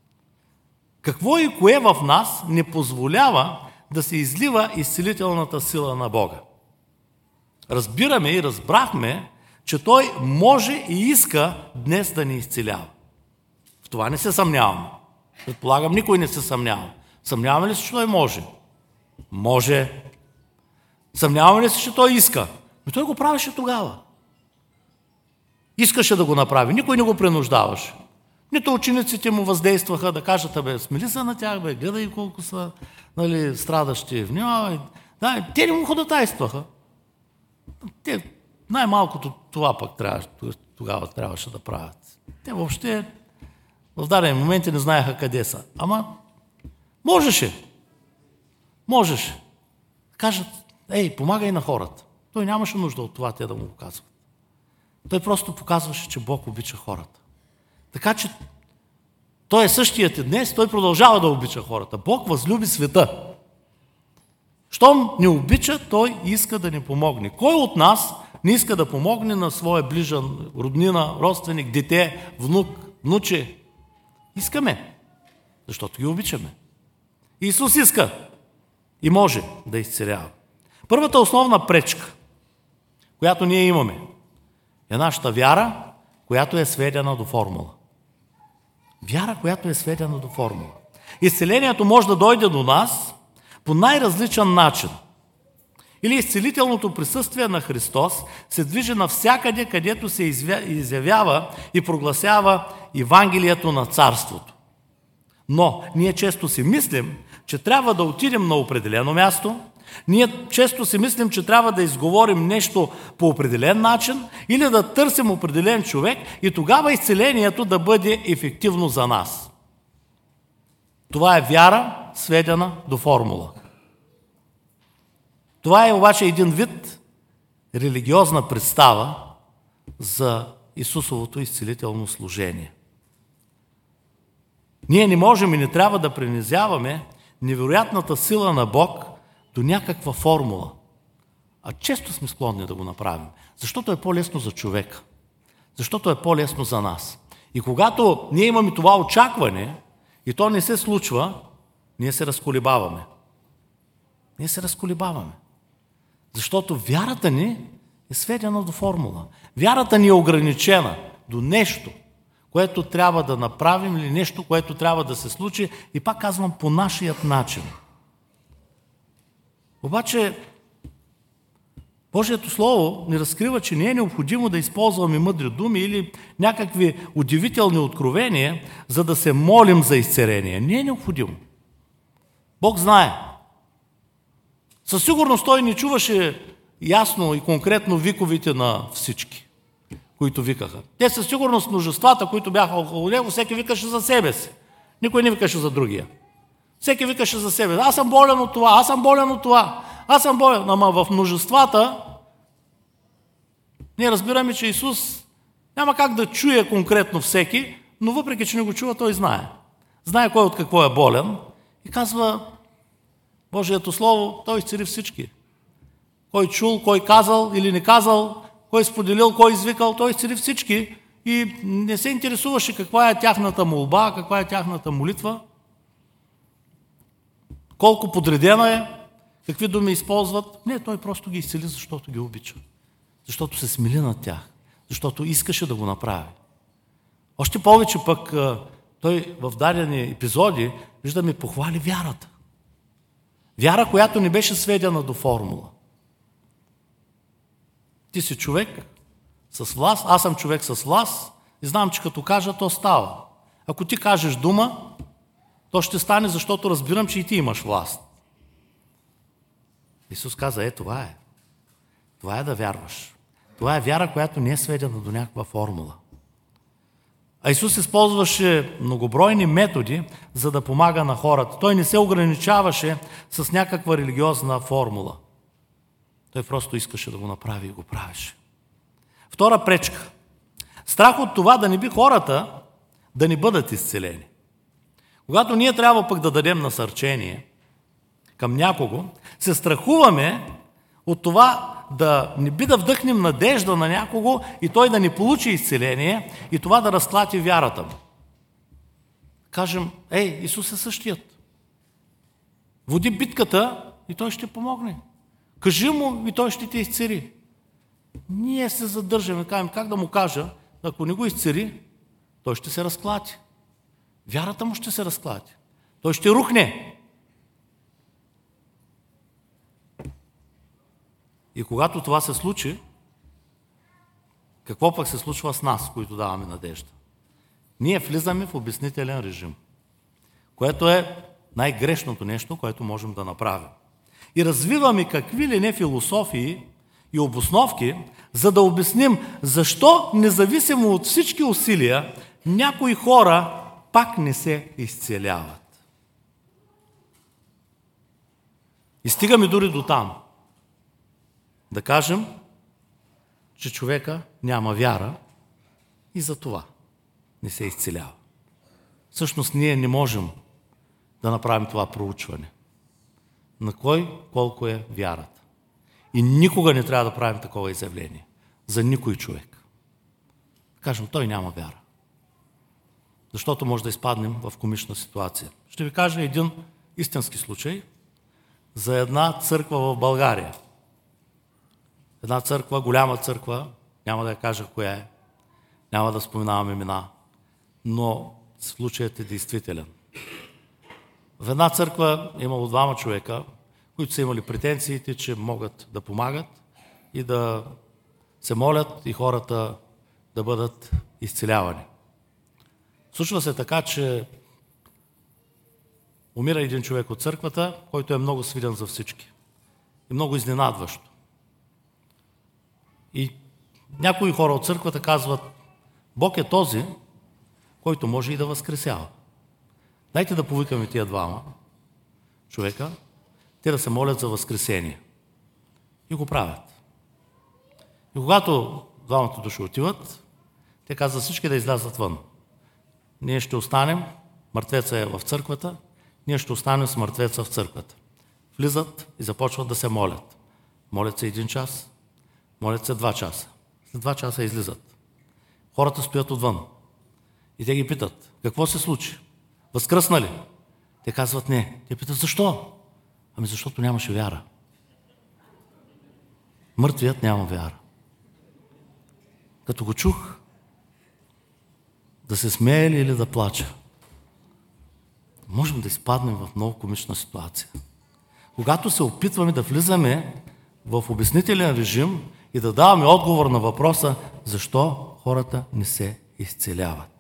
Какво и кое в нас не позволява да се излива изцелителната сила на Бога? Разбираме и разбрахме, че Той може и иска днес да ни изцелява. В това не се съмняваме. Предполагам, никой не се съмнява. Съмняваме ли се, че Той може? Може. Съмняваме ли се, че Той иска? Но Той го правеше тогава. Искаше да го направи. Никой не го принуждаваше. Нито учениците му въздействаха да кажат, бе, смели се на тях, бе, гледай колко са страдащи, внимавай. Да, те не му ходатайстваха. Те най-малкото това пък тогава трябваше да правят. Те въобще в даден момент не знаеха къде са. Ама можеше. Можеше. Кажат, помагай на хората. Той нямаше нужда от това те да му го казват. Той просто показваше, че Бог обича хората. Така че Той е същият и днес, Той продължава да обича хората. Бог възлюби света. Щом ни обича, Той иска да ни помогне. Кой от нас не иска да помогне на своя ближен, роднина, родственик, дете, внук, внуче? Искаме, защото ги обичаме. Исус иска и може да изцелява. Първата основна пречка, която ние имаме, е нашата вяра, която е сведена до формула. Вяра, която е сведена до формула. Изцелението може да дойде до нас по най-различен начин. Или изцелителното присъствие на Христос се движи навсякъде, където се изявява и прогласява Евангелието на Царството. Но ние често си мислим, че трябва да отидем на определено място, ние често си мислим, че трябва да изговорим нещо по определен начин или да търсим определен човек и тогава изцелението да бъде ефективно за нас. Това е вяра, сведена до формула. Това е обаче един вид религиозна представа за Исусовото изцелително служение. Ние не можем и не трябва да принизяваме невероятната сила на Бог до някаква формула. А често сме склонни да го направим, защото е по-лесно за човека, защото е по-лесно за нас. И когато ние имаме това очакване и то не се случва, ние се разколебаваме. Ние се разколебаваме. Защото вярата ни е сведена до формула. Вярата ни е ограничена до нещо, което трябва да направим или нещо, което трябва да се случи и пак казвам по нашият начин. Обаче Божието Слово ни разкрива, че не е необходимо да използваме мъдри думи или някакви удивителни откровения, за да се молим за изцеление. Не е необходимо. Бог знае. Със сигурност той не чуваше ясно и конкретно виковите на всички, които викаха. Те със сигурност множествата, които бяха около него, всеки викаше за себе си. Никой не викаше за другия. Всеки викаше за себе си. Аз съм болен от това, аз съм болен от това, аз съм болен. Ама в множествата ние разбираме, че Исус няма как да чуе конкретно всеки, но въпреки, че не го чува, той знае. Знае кой от какво е болен и казва Божието Слово, той изцели всички. Кой чул, кой казал или не казал, кой споделил, кой извикал, той изцели всички и не се интересуваше каква е тяхната молба, каква е тяхната молитва, колко подредена е, какви думи използват. Не, той просто ги изцели, защото ги обича. Защото се смили над тях. Защото искаше да го направи. Още повече пък той в дадени епизоди, виждаме, похвали вярата. Вяра, която не беше сведена до формула. Ти си човек с власт, аз съм човек с власт и знам, че като кажа, то става. Ако ти кажеш дума, то ще стане, защото разбирам, че и ти имаш власт. Исус каза, това е. Това е да вярваш. Това е вяра, която не е сведена до някаква формула. А Исус използваше многобройни методи, за да помага на хората. Той не се ограничаваше с някаква религиозна формула. Той просто искаше да го направи и го правеше. Втора пречка. Страх от това да не би хората да не бъдат изцелени. Когато ние трябва пък да дадем насърчение към някого, се страхуваме от това да не би да вдъхнем надежда на някого и той да не получи изцеление и това да разклати вярата му. Кажем, Исус е същият. Води битката и той ще помогне. Кажи му и той ще те изцели. Ние се задържаме, кажем, как да му кажа, ако не го изцели, той ще се разклати. Вярата му ще се разклати. Той ще рухне. И когато това се случи, какво пък се случва с нас, които даваме надежда? Ние влизаме в обяснителен режим, което е най-грешното нещо, което можем да направим. И развиваме какви ли не философии и обосновки, за да обясним защо, независимо от всички усилия, някои хора пак не се изцеляват. И стигаме дори до там. Да кажем, че човека няма вяра и за това не се изцелява. Всъщност ние не можем да направим това проучване. На кой колко е вярата. И никога не трябва да правим такова изявление. За никой човек. Кажем, той няма вяра. Защото може да изпаднем в комична ситуация. Ще ви кажа един истински случай за една църква в България. Една църква, голяма църква, няма да я кажа коя е, няма да споменавам имена, но случаят е действителен. В една църква е имало двама човека, които са имали претенциите, че могат да помагат и да се молят и хората да бъдат изцелявани. Случва се така, че умира един човек от църквата, който е много свиден за всички и много изненадващо. И някои хора от църквата казват, Бог е този, който може и да възкресява. Дайте да повикаме тия двама човека, те да се молят за възкресение. И го правят. И когато двамата души отиват, те казват всички да излязат вън. Ние ще останем, мъртвеца е в църквата, ние ще останем с мъртвеца в църквата. Влизат и започват да се молят. Молят се 1 час, молят се 2 часа. След 2 часа излизат. Хората стоят отвън. И те ги питат, какво се случи? Възкръсна ли? Те казват не. Те питат, защо? Ами защото нямаше вяра. Мъртвият няма вяра. Като го чух, да се смее ли или да плача, можем да изпаднем в много комична ситуация. Когато се опитваме да влизаме в обяснителен режим и да даваме отговор на въпроса, защо хората не се изцеляват.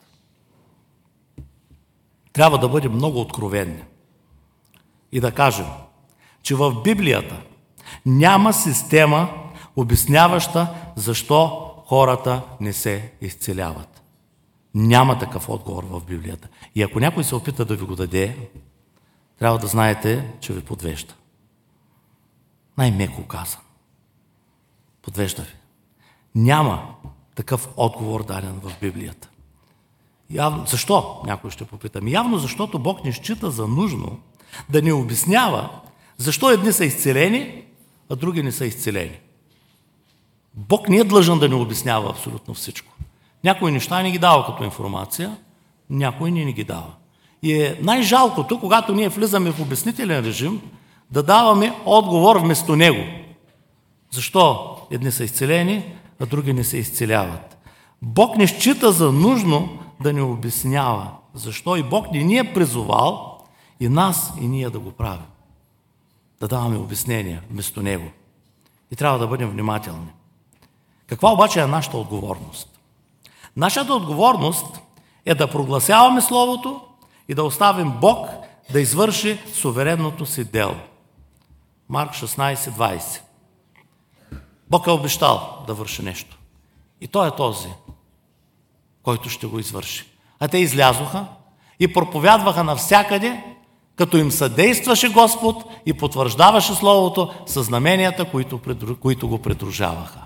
Трябва да бъдем много откровенни и да кажем, че в Библията няма система, обясняваща защо хората не се изцеляват. Няма такъв отговор в Библията. И ако някой се опита да ви го даде, трябва да знаете, че ви подвежда. Най-меко казан. Подвежда ви. Няма такъв отговор даден в Библията. Защо? Някой ще попитам. Явно защото Бог не счита за нужно да ни обяснява защо едни са изцелени, а други не са изцелени. Бог не е длъжен да ни обяснява абсолютно всичко. Някои неща ни ги дава като информация, някои не ни ги дава. И е най-жалкото, когато ние влизаме в обяснителен режим, да даваме отговор вместо него. Защо едни са изцелени, а други не се изцеляват? Бог не счита за нужно да ни обяснява. Защо? И Бог не ни е призовал и нас, и ние да го правим. Да даваме обяснения вместо него. И трябва да бъдем внимателни. Каква обаче е нашата отговорност? Нашата отговорност е да прогласяваме Словото и да оставим Бог да извърши суверенното си дело. Марк 16:20. Бог е обещал да върши нещо. И Той е този, който ще го извърши. А те излязоха и проповядваха навсякъде, като им съдействаше Господ и потвърждаваше Словото със знаменията, които го придружаваха.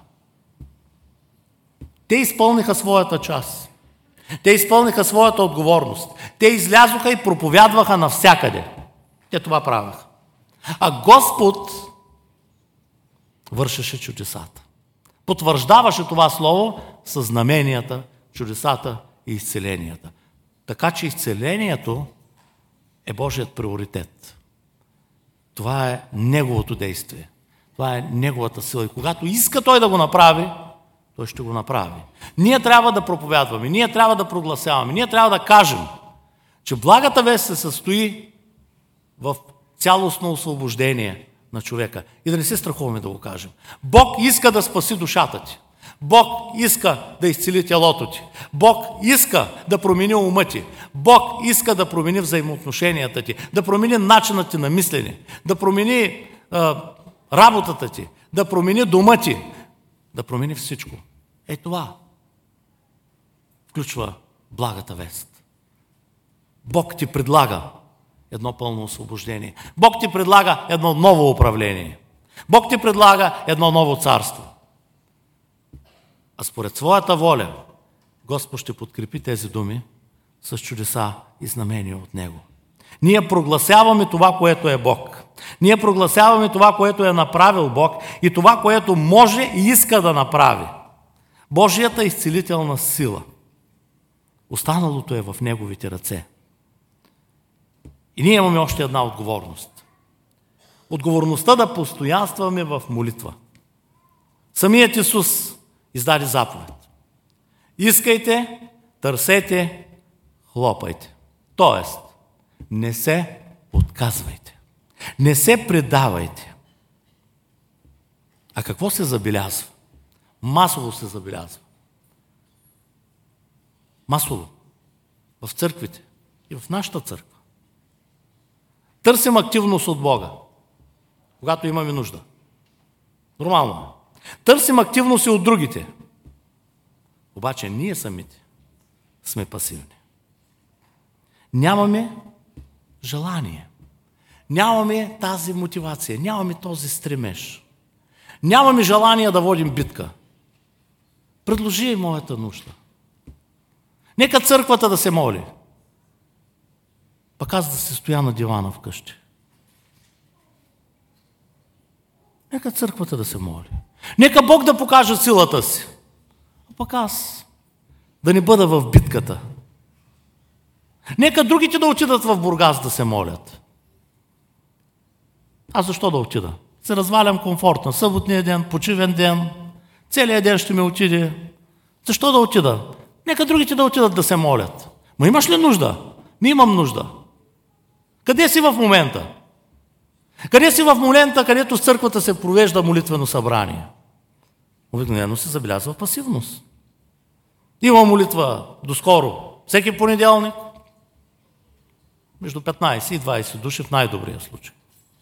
Те изпълниха своята част. Те изпълниха своята отговорност. Те излязоха и проповядваха навсякъде. Те това правяха. А Господ вършеше чудесата. Потвърждаваше това слово със знаменията, чудесата и изцеленията. Така че изцелението е Божият приоритет. Това е Неговото действие. Това е Неговата сила. И когато иска Той да го направи, Той ще го направи. Ние трябва да проповядваме, ние трябва да прогласяваме, ние трябва да кажем, че благата вест се състои в цялостно освобождение на човека. И да не се страхуваме да го кажем. Бог иска да спаси душата ти. Бог иска да изцели тялото ти. Бог иска да промени ума ти. Бог иска да промени взаимоотношенията ти, да промени начинът ти на мислене, да промени работата ти, да промени дома ти, да промени всичко. Е това включва благата вест. Бог ти предлага едно пълно освобождение. Бог ти предлага едно ново управление. Бог ти предлага едно ново царство. А според своята воля, Господ ще подкрепи тези думи с чудеса и знамения от Него. Ние прогласяваме това, което е Бог. Ние прогласяваме това, което е направил Бог и това, което може и иска да направи. Божията изцелителна сила. Останалото е в Неговите ръце. И ние имаме още една отговорност. Отговорността да постоянстваме в молитва. Самият Исус издаде заповед. Искайте, търсете, хлопайте. Тоест, не се отказвайте. Не се предавайте. А какво се забелязва? Масово се забелязва. Масово. В църквите и в нашата църква. Търсим активност от Бога, когато имаме нужда. Нормално. Търсим активност и от другите. Обаче ние самите сме пасивни. Нямаме желание. Нямаме тази мотивация. Нямаме този стремеж. Нямаме желание да водим битка. Предложи моята нужда. Нека църквата да се моли. Пък аз да се стоя на дивана вкъщи. Нека църквата да се моли. Нека Бог да покаже силата си. А пък аз да не бъда в битката. Нека другите да отидат в Бургас да се молят. Аз защо да отида? Се развалям комфортно. Съботния ден, почивен ден, целият ден ще ми отиде. Защо да отида? Нека другите да отидат да се молят. Ма имаш ли нужда? Не имам нужда. Къде си в момента? Къде си в момента, където в църквата се провежда молитвено събрание? Обикновено се забелязва пасивност. Има молитва доскоро, всеки понеделник, между 15 и 20 души в най-добрия случай.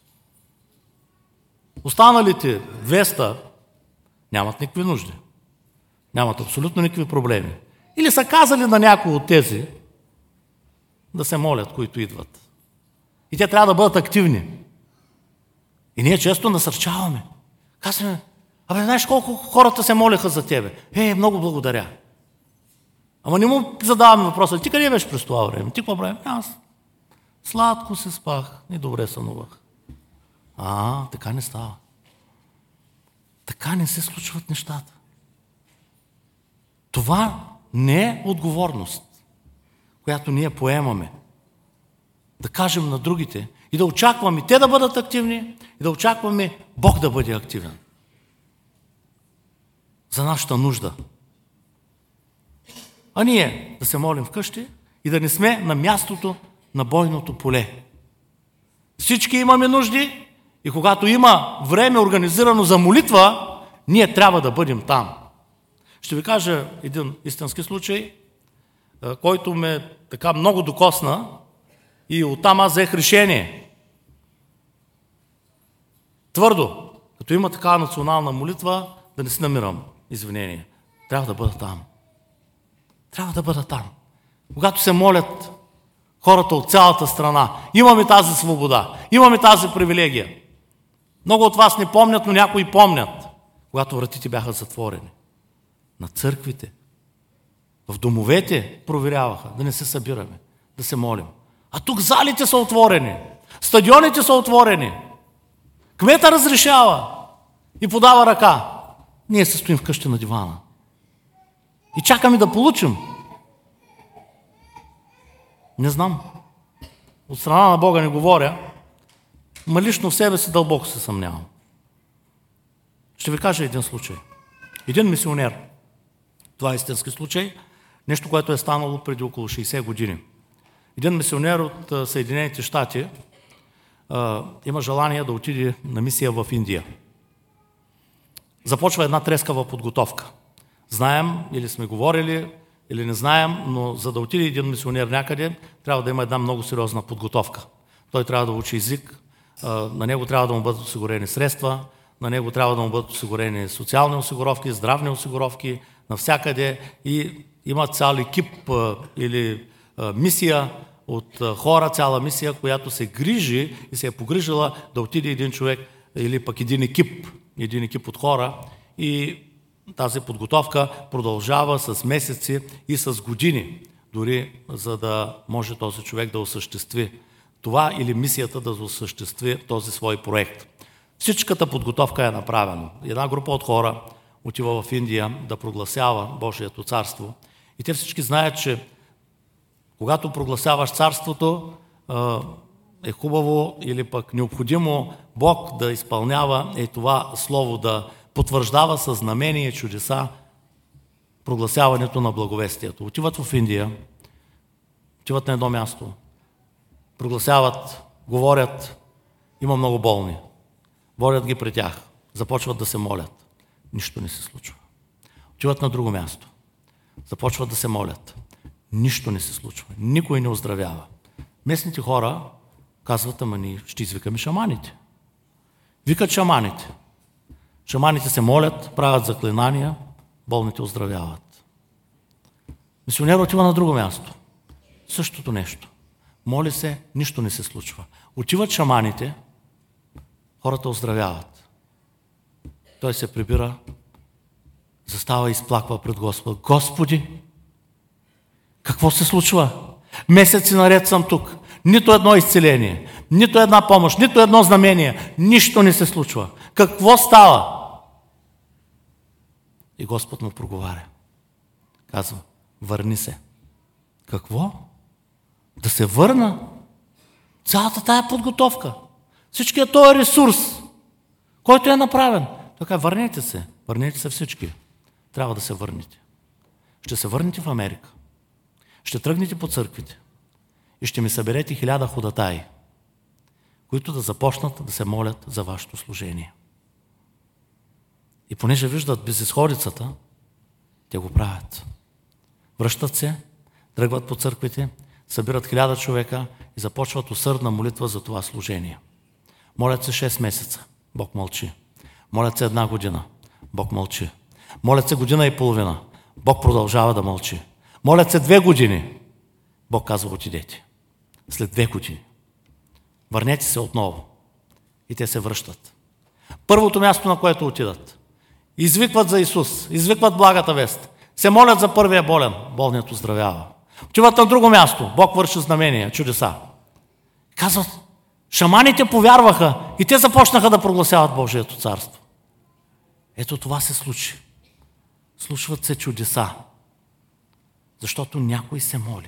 Останалите 200 нямат никакви нужди. Нямат абсолютно никакви проблеми. Или са казали на някои от тези да се молят, които идват. И те трябва да бъдат активни. И ние често насърчаваме. Казваме, знаеш колко хората се молеха за тебе? Много благодаря. Ама не му задаваме въпроса, ти къде беше през това време? Ти какво време? Аз сладко се спах и добре сънувах. Така не става. Така не се случват нещата. Това не е отговорност, която ние поемаме. Да кажем на другите и да очакваме те да бъдат активни и да очакваме Бог да бъде активен. За нашата нужда. А ние да се молим вкъщи и да не сме на мястото на бойното поле. Всички имаме нужди и когато има време организирано за молитва, ние трябва да бъдем там. Ще ви кажа един истински случай, който ме така много докосна и оттам аз взех решение. Твърдо, като има такава национална молитва, да не си намирам извинение. Трябва да бъда там. Трябва да бъда там. Когато се молят хората от цялата страна, имаме тази свобода, имаме тази привилегия. Много от вас не помнят, но някои помнят, когато вратите бяха затворени. На църквите, в домовете проверяваха да не се събираме, да се молим. А тук залите са отворени, стадионите са отворени. Кмета разрешава и подава ръка. Ние се стоим вкъщи на дивана. И чакаме да получим. Не знам. От страна на Бога не говоря, но лично в себе си дълбоко се съмнявам. Ще ви кажа един случай. Един мисионер. Това е истински случай. Нещо, което е станало преди около 60 години. Един мисионер от Съединените щати има желание да отиде на мисия в Индия. Започва една трескава подготовка. Знаем, или сме говорили, или не знаем, но за да отиде един мисионер някъде, трябва да има една много сериозна подготовка. Той трябва да учи език, на него трябва да му бъдат осигурени средства, на него трябва да му бъдат осигурени социални осигуровки, здравни осигуровки, навсякъде, и има цял екип или мисия от хора, цяла мисия, която се грижи и се е погрижила да отиде един човек или пък един екип от хора, и тази подготовка продължава с месеци и с години, дори за да може този човек да осъществи това или мисията да осъществи този свой проект. Всичката подготовка е направена. Една група от хора отива в Индия да прогласява Божието царство. И те всички знаят, че когато прогласяваш царството, е хубаво или пък необходимо Бог да изпълнява това слово, да потвърждава със знамения и чудеса прогласяването на благовестието. Отиват в Индия, отиват на едно място, прогласяват, говорят, има много болни. Водят ги при тях, започват да се молят. Нищо не се случва. Отиват на друго място, започват да се молят. Нищо не се случва. Никой не оздравява. Местните хора казват, ама ние ще извикаме шаманите. Викат шаманите. Шаманите се молят, правят заклинания, болните оздравяват. Мисионер отива на друго място. Същото нещо. Моли се, нищо не се случва. Отиват шаманите, хората оздравяват. Той се прибира, застава и изплаква пред Господа. Господи, какво се случва? Месеци наред съм тук. Нито едно изцеление, нито една помощ, нито едно знамение. Нищо не се случва. Какво става? И Господ му проговаря. Казва, върни се. Какво? Да се върна. Цялата тая подготовка. Всичкият този ресурс, който е направен. Така, върнете се всички. Трябва да се върнете. Ще се върнете в Америка. Ще тръгнете по църквите и ще ми съберете 1000 ходатаи, които да започнат да се молят за вашето служение. И понеже виждат безизходицата, те го правят. Връщат се, тръгват по църквите, събират 1000 човека и започват усърдна молитва за това служение. Молят се 6 месеца, Бог мълчи. Молят се 1 година, Бог мълчи. Молят се 1,5 година, Бог продължава да мълчи. Молят се 2 години, Бог казва: отидете. След 2 години върнете се отново. И те се връщат. Първото място, на което отидат, извикват за Исус, извикват благата вест, се молят за първия болен, болният оздравява. Отиват на друго място, Бог върши знамения, чудеса. Казват: шаманите повярваха и те започнаха да прогласяват Божието царство. Ето това се случи. Случват се чудеса, защото някой се моли.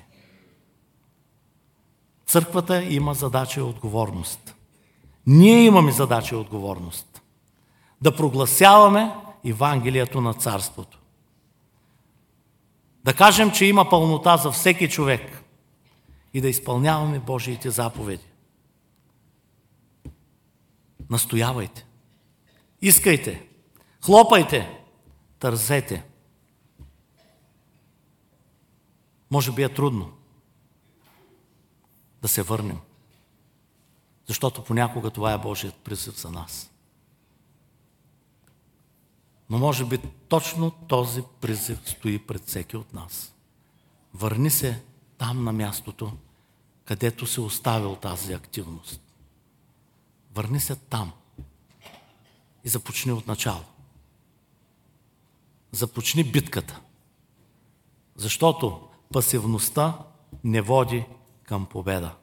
Църквата има задача и отговорност. Ние имаме задача и отговорност да прогласяваме Евангелието на Царството. Да кажем, че има пълнота за всеки човек и да изпълняваме Божиите заповеди. Настоявайте, искайте, хлопайте, търсете. Може би е трудно да се върнем, защото понякога това е Божият призив за нас. Но може би точно този призив стои пред всеки от нас. Върни се там на мястото, където си оставил тази активност. Върни се там и започни от начало. Започни битката, защото пасивността не води към победа.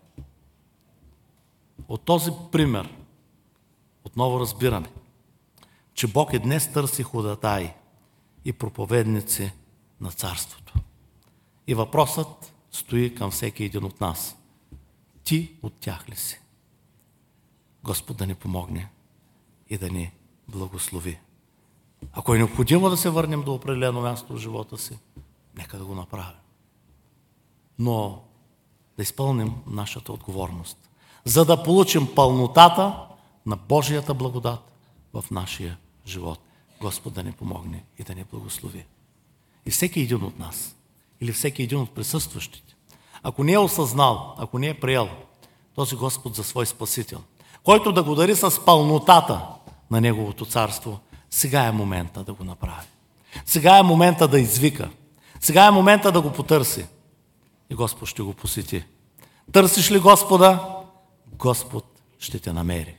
От този пример отново разбираме, че Бог и днес търси ходатаи и проповедници на Царството. И въпросът стои към всеки един от нас. Ти от тях ли си? Господ да ни помогне и да ни благослови. Ако е необходимо да се върнем до определено място в живота си, нека да го направим. Но да изпълним нашата отговорност, за да получим пълнотата на Божията благодат в нашия живот. Господ да ни помогне и да ни благослови. И всеки един от нас, или всеки един от присъстващите, ако не е осъзнал, ако не е приел този Господ за свой Спасител, който да го дари с пълнотата на Неговото царство, сега е момента да го направи. Сега е момента да извика. Сега е момента да го потърси. И Господ ще го посети. Търсиш ли Господа? Господ ще те намери.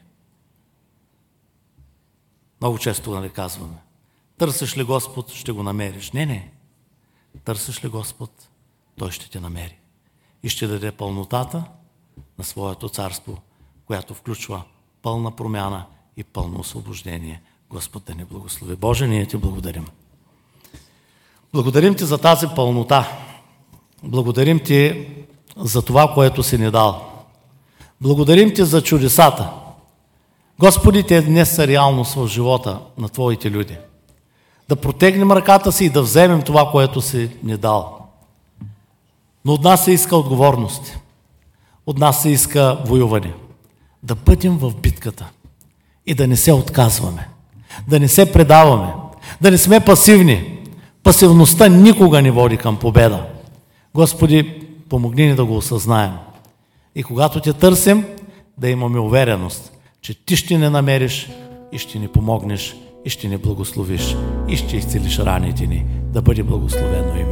Много често казваме: търсиш ли Господ, ще го намериш. Не. Търсиш ли Господ, Той ще те намери. И ще даде пълнотата на своето царство, която включва пълна промяна и пълно освобождение. Господ да ни благослови. Боже, ние Ти благодарим. Благодарим Ти за тази пълнота. Благодарим Ти за това, което си ни дал. Благодарим Ти за чудесата. Господи, те днес са реалност в живота на Твоите люди. Да протегнем ръката си и да вземем това, което си ни дал. Но от нас се иска отговорност. От нас се иска воюване. Да бъдем в битката и да не се отказваме. Да не се предаваме. Да не сме пасивни. Пасивността никога не води към победа. Господи, помогни ни да го осъзнаем. И когато Те търсим, да имаме увереност, че Ти ще ни намериш и ще ни помогнеш и ще ни благословиш и ще изцелиш раните ни. Да бъде благословено име